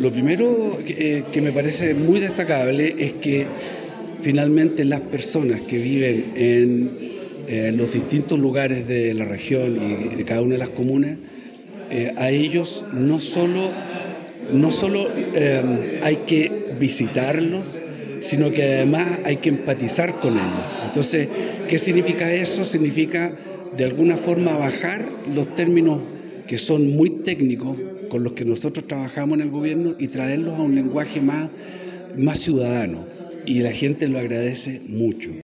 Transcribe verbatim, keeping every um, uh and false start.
lo primero que, eh, que me parece muy destacable es que finalmente las personas que viven en, en los distintos lugares de la región y de cada una de las comunas, eh, a ellos no solo, no solo eh, hay que visitarlos, sino que además hay que empatizar con ellos. Entonces, ¿qué significa eso? Significa de alguna forma bajar los términos que son muy técnicos con los que nosotros trabajamos en el gobierno y traerlos a un lenguaje más, más ciudadano. Y la gente lo agradece mucho.